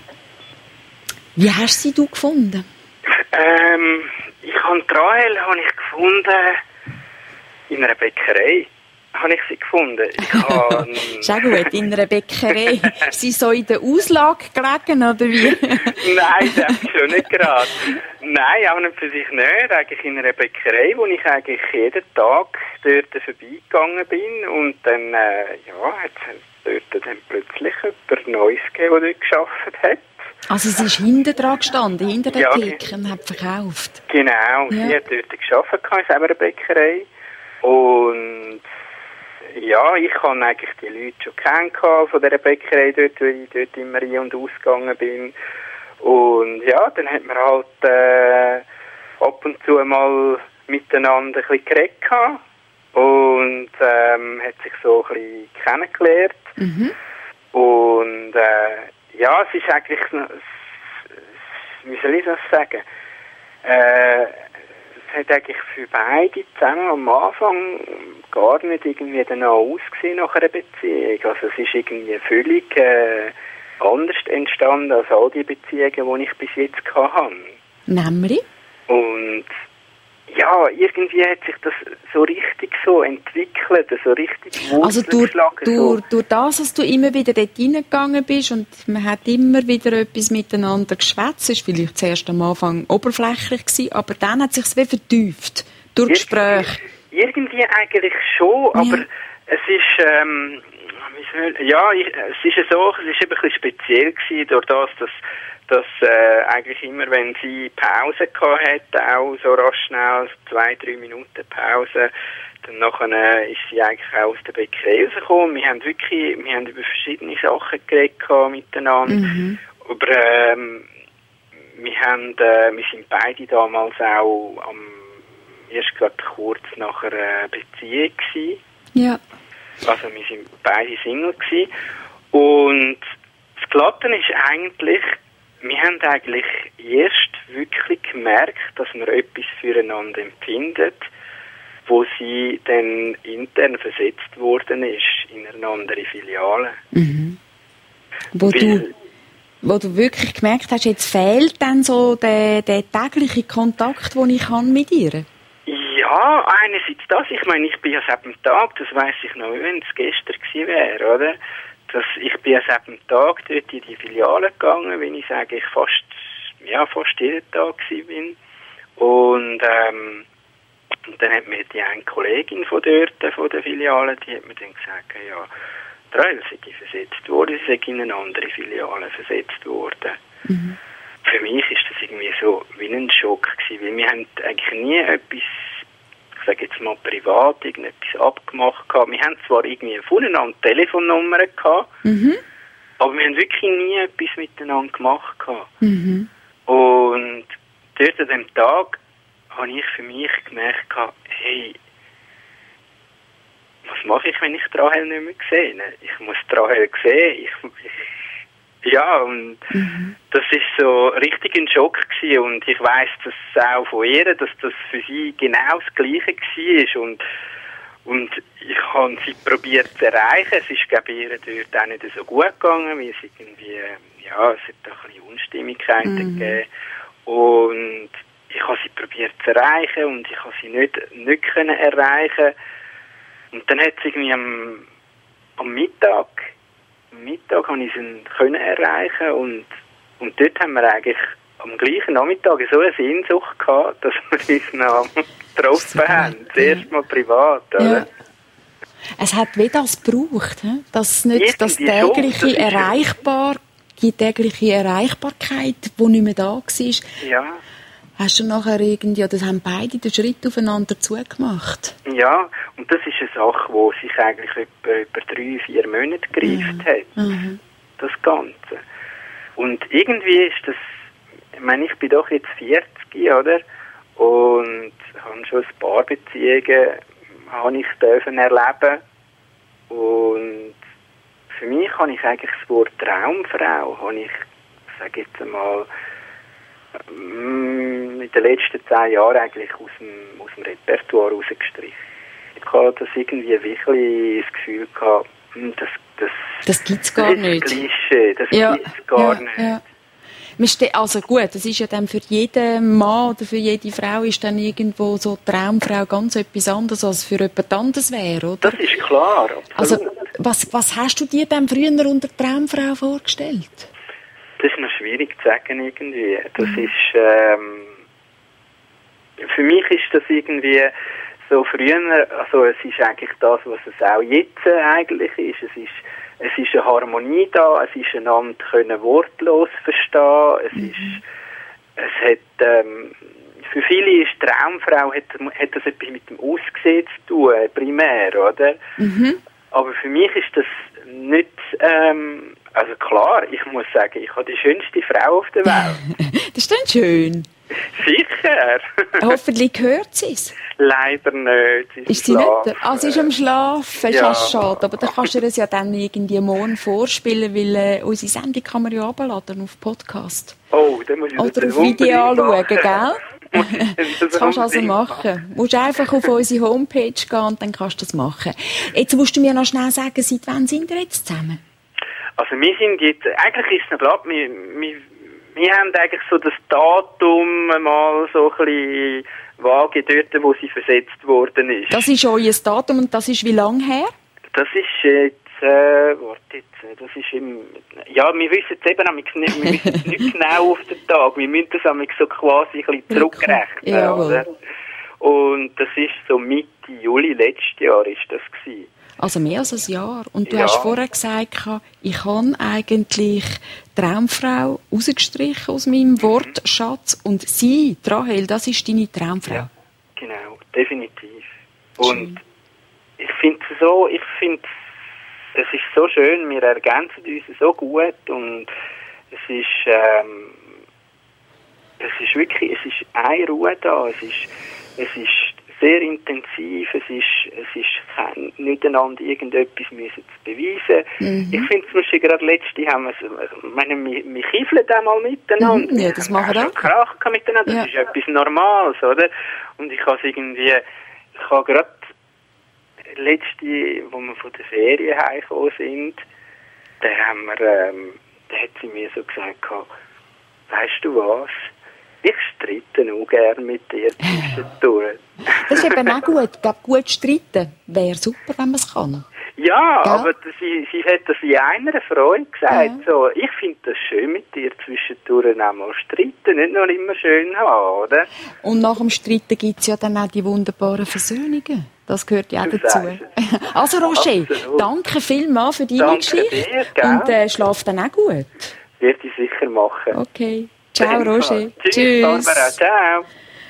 Wie hast du sie gefunden? Ähm, ich habe Rahel habe ich gefunden in einer Bäckerei. Habe ich sie gefunden. Ich habe, Schau gut, in einer Bäckerei. Ist sie so in der Auslage gelegen, oder wie? Nein, das ist schon nicht gerade. Nein, auch nicht für sich nicht. Eigentlich in einer Bäckerei, wo ich eigentlich jeden Tag dort vorbeigegangen bin. Und dann, äh, ja, hat es dort dann plötzlich jemand Neues gegeben, der dort gearbeitet hat. Also sie ist hinten dran gestanden, hinter der ja, Theke und hat verkauft. Genau, ja. Sie hat dort gearbeitet, in selber Bäckerei. Und ja, ich habe eigentlich die Leute schon kennengelernt von dieser Bäckerei dort, weil ich dort immer rein und ausgegangen bin. Und ja, dann hat man halt äh, ab und zu mal miteinander ein bisschen geredet und ähm, hat sich so ein bisschen kennengelernt. Mhm. Und äh, ja, es ist eigentlich, wie soll ich das sagen, äh, es hat eigentlich für beide zusammen am Anfang gar nicht irgendwie danach ausgesehen nach einer Beziehung. Also es ist irgendwie völlig äh, anders entstanden als all die Beziehungen, die ich bis jetzt hatte. Nämlich? Und ja, irgendwie hat sich das so richtig so entwickelt, so richtig Wurzeln Also durch, geschlagen, durch, so. durch das, dass du immer wieder dort reingegangen bist und man hat immer wieder etwas miteinander geschwätzt, ist vielleicht zuerst am Anfang oberflächlich gewesen, aber dann hat es sich wie vertieft, durch Gespräche. Irgendwie eigentlich schon, aber ja. es ist, ähm, wie soll, ja, ich, es ist so, es ist eben ein bisschen speziell gewesen, durch das, dass dass äh, eigentlich immer, wenn sie Pause gehabt hat, auch so rasch schnell, zwei, drei Minuten Pause, dann nachher äh, ist sie eigentlich auch aus der Bäckerei rausgekommen. Wir haben wirklich, wir haben über verschiedene Sachen geredet miteinander. Mhm. Aber ähm, wir haben, äh, wir sind beide damals auch am, erst gerade kurz nach einer Beziehung gewesen. Ja. Also wir sind beide Single gewesen. Und das Glatte ist eigentlich, wir haben eigentlich erst wirklich gemerkt, dass wir etwas füreinander empfindet, wo sie dann intern versetzt worden ist in eine andere Filiale. Mhm. Wo Weil, du, Wo du wirklich gemerkt hast, jetzt fehlt dann so der, der tägliche Kontakt, den ich habe mit ihr? Ja, einerseits das. Ich meine, ich bin ja seit dem Tag, das weiss ich noch, wenn es gestern gewesen wäre, oder? Dass ich bin ja seit dem Tag dort in die Filiale gegangen, wenn ich sage, ich fast, ja, fast jeden Tag gewesen bin. Und, ähm, und dann hat mir die eine Kollegin von dort, von der Filiale, die hat mir dann gesagt, ja, Trail sei versetzt worden, sie sei in eine andere Filiale versetzt worden. Mhm. Für mich ist das irgendwie so wie ein Schock gewesen, weil wir haben eigentlich nie etwas, ich sage jetzt mal privat, irgendetwas abgemacht gehabt. Wir haben zwar irgendwie voneinander Telefonnummern gehabt, mhm. aber wir haben wirklich nie etwas miteinander gemacht gehabt. Mhm. Und dort an dem Tag habe ich für mich gemerkt, hey, was mache ich, wenn ich Rahel nicht mehr sehe? Ich muss Rahel sehen. Ich, ich, ja, und mhm. das ist so richtig ein Schock gewesen. Und ich weiss das auch von ihr, dass das für sie genau das Gleiche war. Und, und ich habe sie probiert zu erreichen. Es ist, glaube ich, ihr dort auch nicht so gut gegangen, weil es irgendwie, ja, es hat ein bisschen Unstimmigkeiten mhm. gegeben. Und ich habe sie probiert zu erreichen und ich habe sie nicht, nicht können erreichen. Und dann hat es irgendwie am, am Mittag, am Mittag habe ich sie können erreichen und, und dort haben wir eigentlich am gleichen Nachmittag so eine Sehnsucht gehabt, dass wir uns noch getroffen haben. Zuerst mal privat, oder? Ja. Es hat wie das gebraucht, he? Dass nicht das tägliche das Erreichbar, die tägliche Erreichbarkeit, die nicht mehr da war. Ja. Hast du nachher irgendwie, oder haben beide den Schritt aufeinander zugemacht? Ja, und das ist eine Sache, die sich eigentlich etwa, etwa drei, vier Monate gereift mhm. hat. Mhm. Das Ganze. Und irgendwie ist das, ich meine, ich bin doch jetzt vierzig, oder? Und habe schon ein paar Beziehungen, habe ich dürfen erleben. Und für mich habe ich eigentlich das Wort Traumfrau, habe ich, sage jetzt einmal, in den letzten zehn Jahren eigentlich aus dem, aus dem Repertoire rausgestrichen. Ich habe das irgendwie wirklich das Gefühl gehabt, das, das, das gibt es gar das nicht. Das Klischee, das ja, gibt es gar ja, nicht. Ja. Also gut, das ist ja dann für jeden Mann oder für jede Frau ist dann irgendwo so Traumfrau ganz etwas anderes, als für jemand anderes wäre, oder? Das ist klar, absolut. Also, was, was hast du dir dann früher unter Traumfrau vorgestellt? Das ist noch schwierig zu sagen irgendwie. Das mhm. ist, ähm, für mich ist das irgendwie so früher, also es ist eigentlich das, was es auch jetzt eigentlich ist. Es ist, es ist eine Harmonie da, es ist einander können wortlos verstehen, es mhm. ist, es hat, ähm, für viele ist Traumfrau, hat, hat das etwas mit dem Aussehen zu tun, primär, oder? Mhm. Aber für mich ist das nicht, ähm, also klar, ich muss sagen, ich habe die schönste Frau auf der Welt. Das ist dann schön. Sicher. Hoffentlich hört sie es. Leider nicht. Sie ist ist sie Schlafen. nicht? Ah, sie ist am Schlafen. Ja. Ist schade. Aber dann kannst du es ja dann irgendwie morgen vorspielen, weil äh, unsere Sendung kann man ja runterladen auf Podcast. Oh, dann muss ich Oder auf Video anschauen, gell? Das kannst du also machen. Du musst einfach auf unsere Homepage gehen und dann kannst du das machen. Jetzt musst du mir noch schnell sagen, seit wann sind wir jetzt zusammen? Also wir sind jetzt, eigentlich ist es noch klar, wir, wir, wir haben eigentlich so das Datum mal so ein bisschen vage dort, wo sie versetzt worden ist. Das ist euer Datum und das ist wie lange her? Das ist jetzt, äh, warte jetzt, das ist im, ja, wir wissen es eben nicht, wir wissen es nicht genau auf den Tag, wir müssen das so quasi ein bisschen zurückrechnen, ja, oder? Und das ist so Mitte Juli letztes Jahr ist das gewesen. Also mehr als ein Jahr. Und du ja. hast vorher gesagt, ich habe eigentlich Traumfrau rausgestrichen aus meinem mhm. Wortschatz. Und sie, Rahel, das ist deine Traumfrau. Ja, genau, definitiv. Und ich finde es so, ich finde es ist so schön, wir ergänzen uns so gut und es ist, ähm, es ist wirklich, es ist eine Ruhe da, es ist, es ist sehr intensiv, es ist, es ist kein, nicht einander irgendetwas müssen zu beweisen. Mhm. Ich finde zum Beispiel gerade letzte haben wir, ich meine, wir, wir kiefeln einmal miteinander. Mhm. Ja, das machen wir auch. Krach miteinander, das ja. ist etwas Normales, oder? Und ich habe es irgendwie, ich habe gerade letzte, wo wir von der Ferien heimgekommen sind, da haben wir, ähm, dann hat sie mir so gesagt, weißt du was, ich streite auch gerne mit dir zwischendurch. Das ist eben auch gut. Ich glaube, gut streiten wäre super, wenn man es kann. Ja, ja, aber sie, sie hat das in einer Freude gesagt. Ja. So, ich finde das schön, mit dir zwischendurch auch mal streiten, nicht nur immer schön haben, oder? Und nach dem Streiten gibt es ja dann auch die wunderbaren Versöhnungen. Das gehört ja auch dazu. Also Roger, absolut. Danke vielmals für deine danke Geschichte. Dir, und äh, schlaf dann auch gut. Werde ich sicher machen. Okay. Ciao, Roger. Tschüss. Tschüss. Barbara. Ciao.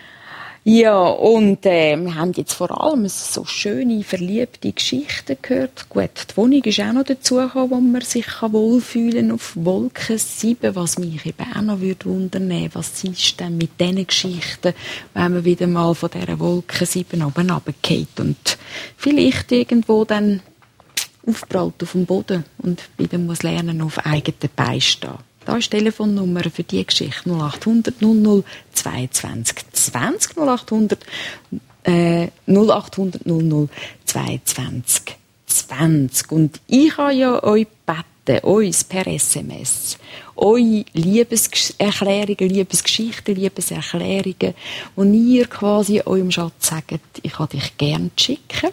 Ja, und äh, wir haben jetzt vor allem so schöne, verliebte Geschichten gehört. Gut, die Wohnung ist auch noch dazugekommen, wo man sich wohlfühlen kann auf Wolke sieben, was mich eben auch noch würde wundern, was ist denn mit diesen Geschichten, wenn man wieder mal von dieser Wolke sieben oben runterfällt und vielleicht irgendwo dann aufprallt auf dem Boden und wieder muss lernen, auf eigenen Beinen stehen. Da ist die Telefonnummer für diese Geschichte null acht hundert null null zweiundzwanzig zwanzig null acht hundert äh, null acht hundert null null zweiundzwanzig zwanzig. Und ich habe ja euch gebeten, uns per S M S, eure Liebeserklärungen, Liebesgeschichten, Liebeserklärungen, wo ihr quasi eurem Schatz sagt, ich habe dich gerne zu schicken.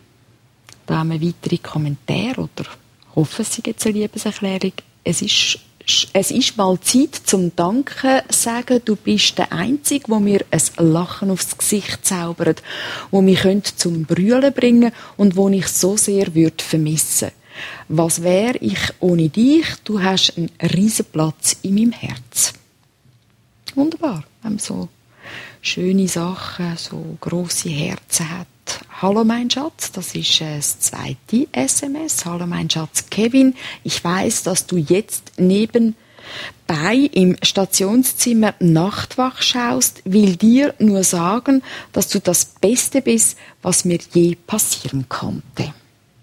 Da haben wir weitere Kommentare oder hoffen Sie jetzt eine Liebeserklärung. Es ist Es ist mal Zeit zum Danken sagen. Du bist der Einzige, der mir ein Lachen aufs Gesicht zaubert, wo mich zum Brüllen bringen und wo ich so sehr würde vermissen. Was wäre ich ohne dich? Du hast einen riesen Platz in meinem Herz. Wunderbar, wenn man so schöne Sachen, so grosse Herzen hat. Hallo mein Schatz, das ist das zweite S M S. Hallo mein Schatz Kevin, ich weiß, dass du jetzt nebenbei im Stationszimmer Nachtwach schaust, will dir nur sagen, dass du das Beste bist, was mir je passieren konnte.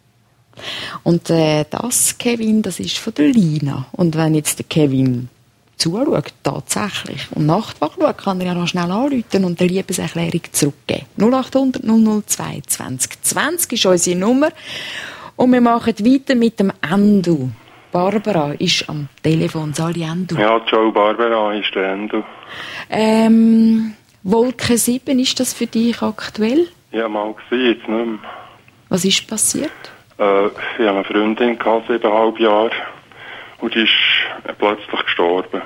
Und äh, das, Kevin, das ist von der Lina. Und wenn jetzt der Kevin zuschaut, tatsächlich, und Nachtwach schaut, kann er ja noch schnell anrufen und eine Liebeserklärung zurückgeben. null acht hundert null null zweiundzwanzig zwanzig ist unsere Nummer. Und wir machen weiter mit dem Endo. Barbara ist am Telefon. Sali Endo. Ja, ciao Barbara, ist der Endo. Ähm, Wolke sieben, ist das für dich aktuell? Ja, mal gesehen, jetzt nicht mehr. Was ist passiert? Äh, ich hatte eine Freundin, gehabt, siebeneinhalb Jahre. Und die ist plötzlich gestorben.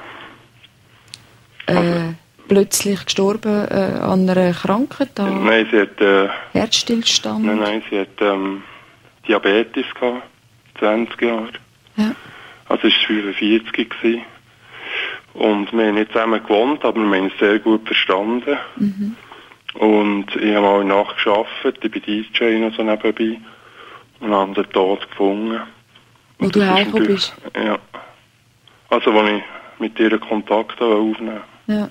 Äh, also, plötzlich gestorben äh, an einer Krankheit? An nein, sie hat... Äh, Herzstillstand? Nein, nein, sie hat ähm, Diabetes gehabt, zwanzig Jahre. Ja. Also es war fünfundvierzig gewesen. Und wir haben nicht zusammen gewohnt, aber wir haben uns sehr gut verstanden. Mhm. Und ich habe mal nachgearbeitet, ich bin D J noch so nebenbei und habe den Tod gefunden. Wo du heimgekommen bist? Ja. Also, als ich mit ihr Kontakt aufnehmen. Ja.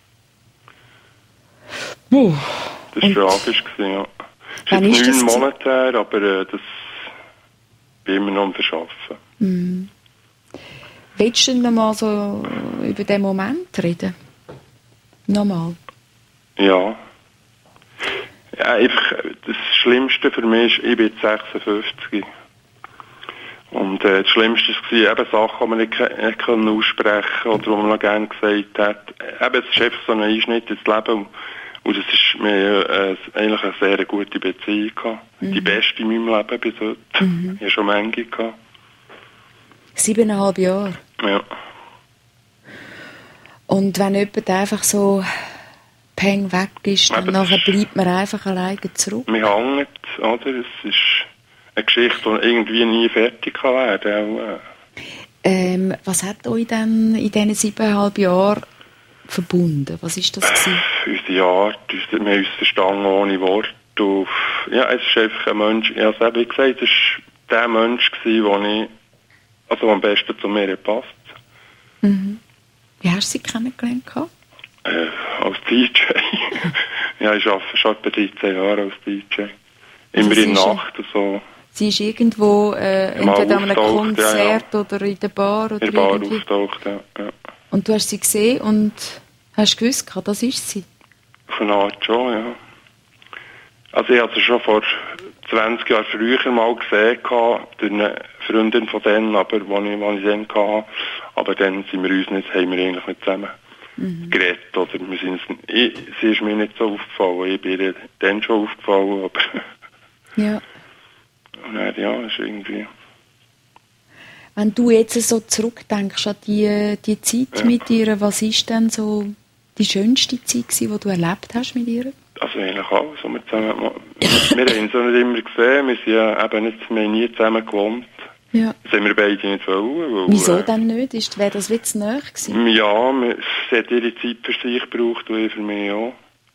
Puh. Das war tragisch, ja. Es ist jetzt neun Monate her, aber äh, das bin immer noch am Verschaffen. Mhm. Willst du noch mal so über den Moment reden? Nochmal? Ja. Ja, einfach, das Schlimmste für mich ist, ich bin jetzt sechsundfünfzig. Und äh, das Schlimmste war eben Sachen, die man nicht, nicht können aussprechen oder die man noch gerne gesagt hat. Eben, es ist einfach so ein Einschnitt ins Leben. Und es ist mir äh, eigentlich eine sehr gute Beziehung gehabt. Mhm. Die beste in meinem Leben bis heute. Mhm. Ich habe schon Menge gehabt. Siebeneinhalb Jahre? Ja. Und wenn jemand einfach so peng weg ist, dann nachher bleibt man einfach alleine zurück? Man hängt, oder? Es ist eine Geschichte, die irgendwie nie fertig werden kann. Ähm, was hat euch dann in diesen siebeneinhalb Jahren verbunden? Was war das gewesen? Unsere Art, wir haben uns verstanden ohne Worte. Auf, ja, es ist einfach ein Mensch, ich habe es eben gesagt, es war der Mensch, der ich, also am besten zu mir passt. Mhm. Wie hast du sie kennengelernt? Äh, als D J. Ja, ich arbeite schon etwa dreizehn Jahre als D J. Immer also in der Nacht und so. Sie ist irgendwo, äh, entweder an einem Konzert ja, ja. oder in der Bar oder in der Bar irgendwie. Auftaucht, ja, ja. Und du hast sie gesehen und hast gewusst, das ist sie? Auf eine Art schon, ja. Also ich hatte sie schon vor zwanzig Jahren früher mal gesehen, durch eine Freundin von denen, aber die ich, die ich dann hatte. Aber dann sind wir uns nicht, haben wir eigentlich nicht zusammen mhm. geredet. Oder wir sind, ich, sie ist mir nicht so aufgefallen. Ich bin ihr dann schon aufgefallen. Aber ja. Und dann, ja, ist irgendwie... Wenn du jetzt so zurückdenkst an die, die Zeit ja. mit ihr, was ist denn so die schönste Zeit gewesen, die du erlebt hast mit ihr? Also eigentlich alles, was wir zusammen gemacht haben. Wir haben uns auch nicht immer gesehen, wir, sind ja eben nicht, wir haben nie zusammen gewohnt. Ja. Das haben wir beide nicht wollen. Weil, Wieso äh, denn nicht? Wäre das jetzt näher gewesen? Ja, sie hat ihre Zeit für sich gebraucht und ich für mich auch.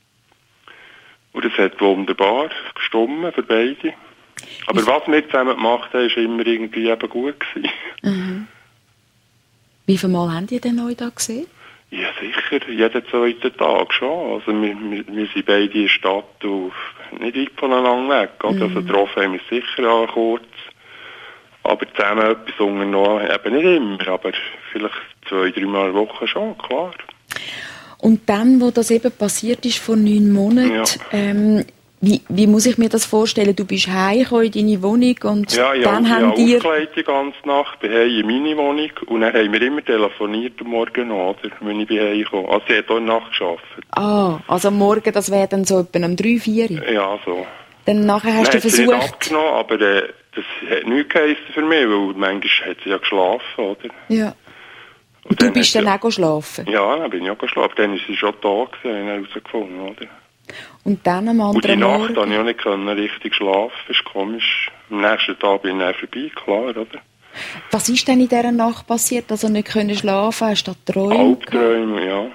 Und das hat wunderbar gestimmt für beide. Aber Wie was wir zusammen gemacht haben, war immer irgendwie eben gut gewesen. Mhm. Wie viele Mal habt ihr denn euch da gesehen? Ja, sicher. Jeden zweiten Tag schon. Also wir, wir, wir sind beide in der Stadt und nicht weit voneinander weg. Mhm. Also getroffen haben wir sicher auch kurz. Aber zusammen etwas unternommen eben nicht immer. Aber vielleicht zwei, drei Mal in der Woche schon, klar. Und dann, wo das eben passiert ist, vor neun Monaten, ja. ähm, Wie, wie muss ich mir das vorstellen? Du bist heimgekommen in deine Wohnung und ja, ja, dann ja, haben die... Ja, ich die ganze Nacht, bin heim in meine Wohnung und dann haben wir immer telefoniert am Morgen noch, oder, wenn ich heimgekommen bin. Also sie hat auch in der Nacht gearbeitet. Ah, also am Morgen, das wäre dann so etwa um drei, vier? Ja, so. Dann nachher hast dann du hat versucht... Sie nicht abgenommen, aber äh, das hat nichts geheißen für mich, weil manchmal hat sie ja geschlafen, oder? Ja. Und, und du bist dann ja, auch geschlafen? Ja, dann bin ich auch geschlafen. Dann ist sie schon da gewesen, habe ich herausgefunden, oder? Und dann am anderen Und die Nacht Morgen... konnte ich auch nicht können, richtig schlafen, das ist komisch. Am nächsten Tag bin ich dann vorbei, klar, oder? Was ist denn in dieser Nacht passiert, dass du nicht können schlafen? Hast du Träume? Albträume, ja.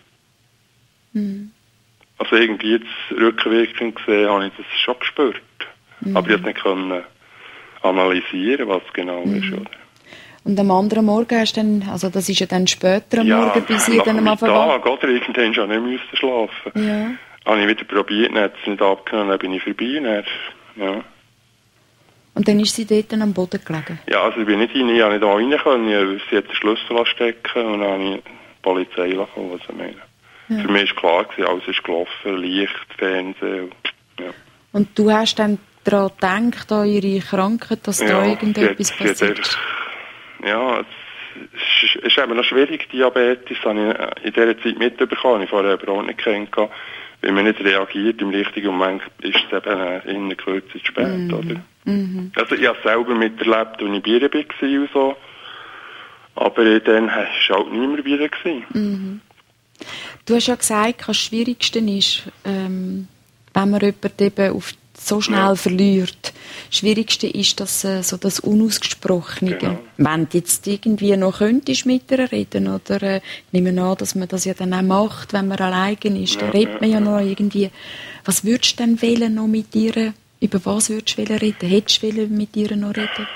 Hm. Also irgendwie jetzt rückwirkend gesehen, habe ich das schon gespürt. Mhm. Aber ich konnte nicht können analysieren, was genau mhm. ist, oder? Und am anderen Morgen hast du dann, also das ist ja dann später am ja, Morgen, bis ihr dann mal verwacht. Ja, oder irgendwann schon nicht müssen schlafen. Ja. Habe ich wieder probiert, dann hat es nicht abgenommen, dann bin ich vorbei. Dann, ja. Und dann ist sie dort dann am Boden gelegen? Ja, also ich bin nicht rein, ich habe nicht da rein können, sie hat den Schlüssel stecken und dann habe ich die Polizei gekommen, was ich meine. Ja. Für mich war klar, gewesen, alles ist gelaufen, Licht, Fernsehen. Ja. Und du hast dann daran gedacht, an ihre Krankheit, dass ja, da irgendetwas hat, passiert ist? Ja, es ist eben noch schwierig, Diabetes, das habe ich in dieser Zeit mitbekommen, ich vorher überhaupt nicht kennengelernt. Wenn man nicht reagiert im richtigen Moment, ist es eben in einer Kürze zu spät, mm. oder? Mm-hmm. Also ich habe es selber miterlebt, als ich bei ihr war und so, aber dann war es halt nicht mehr wieder. Mm-hmm. Du hast ja gesagt, das Schwierigste ist, ähm, wenn man jemanden eben auf so schnell ja. verliert. Das Schwierigste ist das, äh, so das Unausgesprochene. Genau. Wenn du jetzt irgendwie noch könntest mit ihr reden, oder äh, nehmen wir an, dass man das ja dann auch macht, wenn man alleine ist, dann ja, redet man ja, ja noch irgendwie. Was würdest du denn wollen noch mit ihr, über was würdest du reden? Hättest du wollen mit ihr noch reden?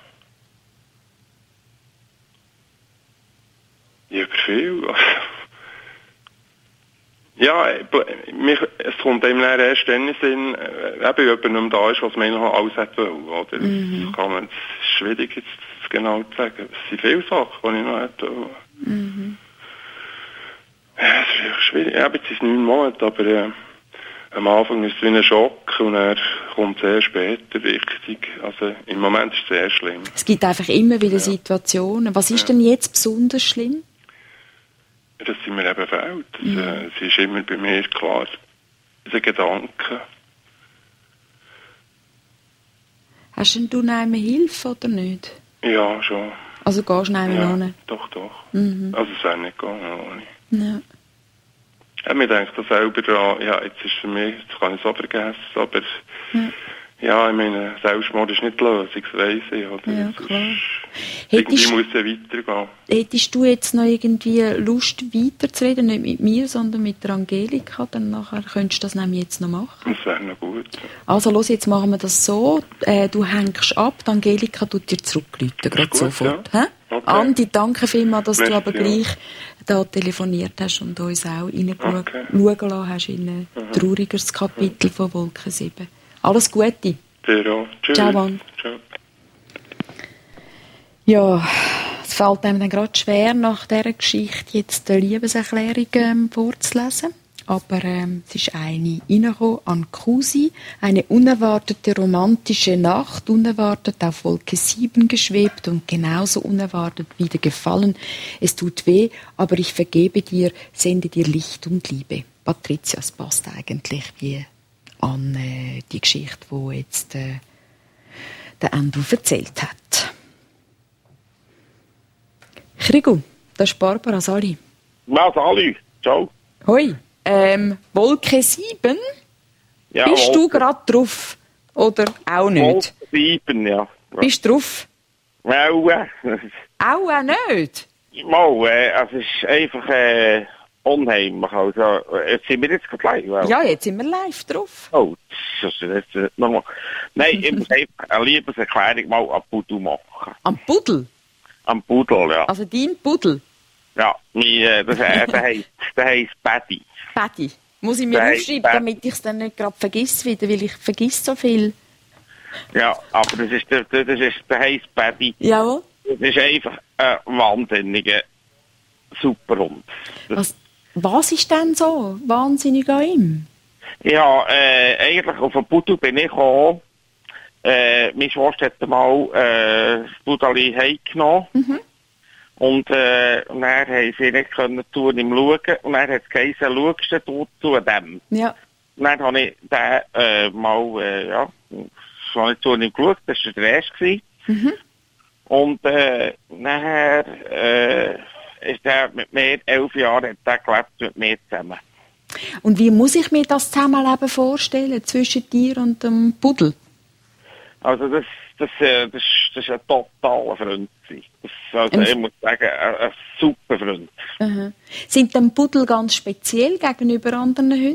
Ja, über viel. Ja, mich, es kommt einem erst dann in den Sinn, äh, eben, ob er nicht mehr da ist, was man noch alles hätte wollen, oder? Mhm. Das, kann man, das ist schwierig jetzt genau zu sagen. Es sind viele Sachen, die ich noch hätte wollen. Mhm. Ja, es ist wirklich schwierig. Ja, jetzt sind es neun Monate, aber äh, am Anfang ist es wie ein Schock und er kommt sehr später richtig. Also im Moment ist es sehr schlimm. Es gibt einfach immer wieder ja. Situationen. Was ist ja. denn jetzt besonders schlimm? Das sind mir eben fehlt. Das, mhm. äh, es ist immer bei mir klar, diese Gedanken. Hast denn du noch Hilfe oder nicht? Ja, schon. Also gehst du noch ja, hin? Doch, doch. Mhm. Also es wäre nicht gegangen ohne. Ja. Ja, mir denkt da selber dran, ja, jetzt ist für mich, jetzt kann ich es auch vergessen, aber ja. Ja, ich meine, Selbstmord ist nicht die Lösung, das weiss ich. Oder? Ja, klar. Irgendwie hättest, muss es weitergehen. Hättest du jetzt noch irgendwie Lust, weiterzureden, nicht mit mir, sondern mit der Angelika, dann nachher könntest du das nämlich jetzt noch machen? Das wäre noch gut. Also los, jetzt machen wir das so, äh, du hängst ab, die Angelika tut dir zurückrufen, gerade gut, sofort. Ja. Okay. Andi, danke vielmals, dass Merci, du aber gleich ja. da telefoniert hast und uns auch reinschauen okay. lassen hast in ein mhm. traurigeres Kapitel mhm. von Wolke sieben. Alles Gute. Ja, tschüss. Ciao, Mann. Ciao. Ja, es fällt einem dann gerade schwer, nach dieser Geschichte jetzt eine Liebeserklärung ähm, vorzulesen. aber ähm, es ist eine reingekommen an Kusi. Eine unerwartete romantische Nacht, unerwartet auf Wolke sieben geschwebt und genauso unerwartet wieder gefallen. Es tut weh, aber ich vergebe dir, sende dir Licht und Liebe. Patricia, es passt eigentlich wie an äh, die Geschichte, die jetzt äh, der Andrew erzählt hat. Krigu, das ist Barbara Sali. Ja, Sali. Ciao. Hoi. Ähm, Wolke sieben? Ja, Bist Wolke. du gerade drauf? Oder auch nicht? Wolke sieben, ja. Bist du drauf? Ja, äh, Auch auch nicht? mal, äh, es ist einfach äh, unheimlich. Also, jetzt sind wir jetzt gerade live. Ja, jetzt sind wir live drauf. Oh, das ist jetzt äh, normal. Nein, ich muss einfach eine Liebeserklärung mal an Pudel machen. Am Pudel? Am Pudel, ja. Also dein Pudel? Ja, mein, äh, das, äh, der heisst, der heisst Paddy. Paddy. Muss ich mir Der aufschreiben, heisst damit ich es dann nicht gerade vergesse wieder, weil ich vergiss so viel. Ja, aber das ist, der, das ist, der heisst Paddy. Jawohl. Das ist einfach ein wahnsinniger Superhund. Was, was ist denn so wahnsinnig an ihm? Ja, äh, eigentlich auf den Pudel bin ich gekommen. Äh, meine Schwester hat mal äh, das Pudeli heimgenommen. Mhm. Und, äh, und dann haben sie nicht können tun, ihm schauen. Und dann hat es geheißen, schaust du zu dem? Ja. Und dann habe ich den äh, mal, äh, ja, schon nicht zu ihm geschaut. Das war der erste. Mhm. Und äh, nachher äh, ist der mit mir, elf Jahre, hat der gelebt mit mir zusammen. Und wie muss ich mir das Zusammenleben vorstellen zwischen dir und dem Pudel? Also das, das, äh, das, das ist ein totaler Freund. Das, also ähm, ich muss sagen, ein, ein super Freund. Uh-huh. Sind denn Pudel ganz speziell gegenüber anderen Hunden?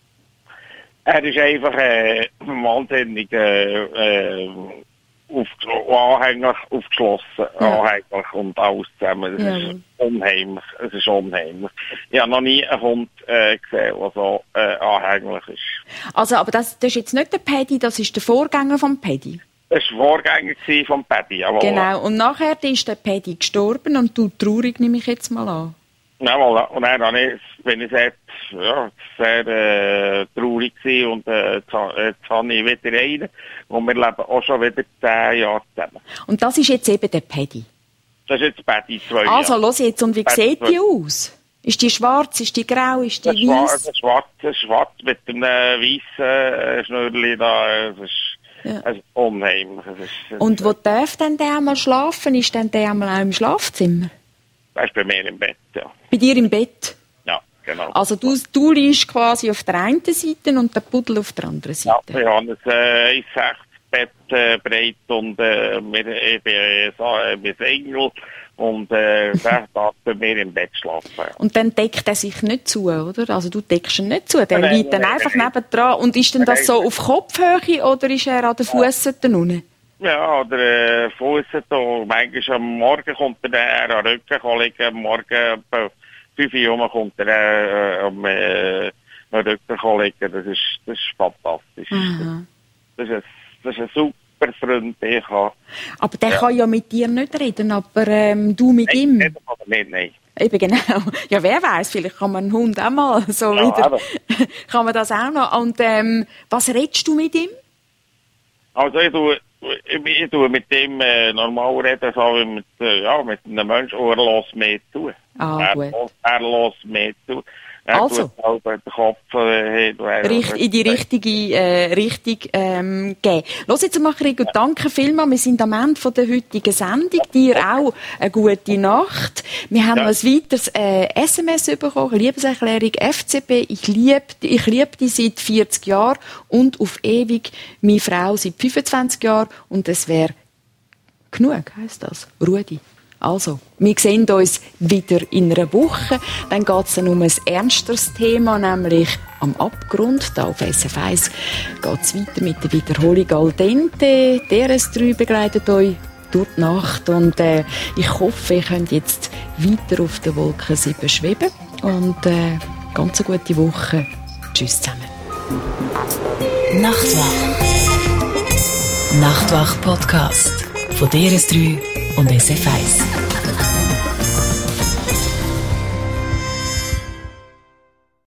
Er ist einfach äh, wahnsinnig äh, äh, auf, anhänglich, aufgeschlossen, ja. Anhänglich und alles zusammen. Das ja. ist unheimlich. Es ist unheimlich. Ich habe noch nie einen Hund äh, gesehen, der so äh, anhänglich ist. Also, aber das, das ist jetzt nicht der Paddy, das ist der Vorgänger vom Paddy? Das war der Vorgänger vom Paddy, jawohl. Genau, und nachher ist der Paddy gestorben und du traurig, nehme ich jetzt mal an. Jawohl, und dann habe ich, bin ich sehr, ja, sehr äh, traurig gewesen und äh, jetzt, jetzt habe ich wieder einen und wir leben auch schon wieder zehn Jahre zusammen. Und das ist jetzt eben der Paddy? Das ist jetzt Paddy zwei Jahre. Also, los jetzt, und wie Paddy sieht die aus? Ist die schwarz, ist die grau, ist die weiß? Das ist schwarz, das ist schwarz mit einem weißen äh, Schnürli da, das ist... Ja. Es ist unheimlich. Es ist, es und wo darf denn der einmal schlafen? Ist denn der einmal auch im Schlafzimmer? Er ist bei mir im Bett, ja. Bei dir im Bett? Ja, genau. Also du, du liegst quasi auf der einen Seite und der Pudel auf der anderen Seite? Ja, wir haben ein äh, eins Komma sechzig Bett äh, breit und äh, wir, ich bin äh, so, äh, Single und äh, der darf bei mir im Bett schlafen. Ja. Und dann deckt er sich nicht zu, oder? Also du deckst ihn nicht zu, der nein, liegt dann nein, einfach nein. nebendran. Und ist denn das so auf Kopfhöhe oder ist er an den Füssen ja. unten? Ja, oder äh, Füssen da. Manchmal am Morgen kommt er dann an den Rücken liegen, am Morgen etwa fünf Uhr kommt er äh, am äh, Rücken liegen. Das ist, das ist fantastisch. Aha. Das ist, das ist ein super Freund, den ich habe. Aber der ja. kann ja mit dir nicht reden, aber ähm, du mit nein, ihm? Nicht, nicht, nein. Eben genau. Ja, wer weiß, vielleicht kann man einen Hund auch mal so ja, wieder... kann man das auch noch. Und ähm, was redest du mit ihm? Also ich tue, ich, ich tue mit ihm äh, normal reden, so wie mit, äh, ja, mit einem Menschen, der lässt mehr tun. Ah, er, gut. Er lässt mehr tun. Er also, tut den Kopf äh, Richt, in die richtige äh, Richtung ähm, geben. Los jetzt mal, Rico, danke vielmals. Wir sind am Ende von der heutigen Sendung. Dir auch eine gute Nacht. Wir haben ja. noch ein weiteres äh, S M S bekommen, Liebeserklärung F C B. Ich liebe ich lieb dich seit vierzig Jahren und auf ewig meine Frau seit fünfundzwanzig Jahren. Und es wäre genug, heisst das. Rudi. Also, wir sehen uns wieder in einer Woche. Dann geht es um ein ernsteres Thema, nämlich am Abgrund. Da auf S F eins geht es weiter mit der Wiederholung al dente. D R S drei begleitet euch durch die Nacht. Und äh, ich hoffe, ihr könnt jetzt weiter auf der Wolke sieben schweben. Und äh, ganz eine gute Woche. Tschüss zusammen. Nachtwach. Nachtwach Podcast von D R S drei und S F eins.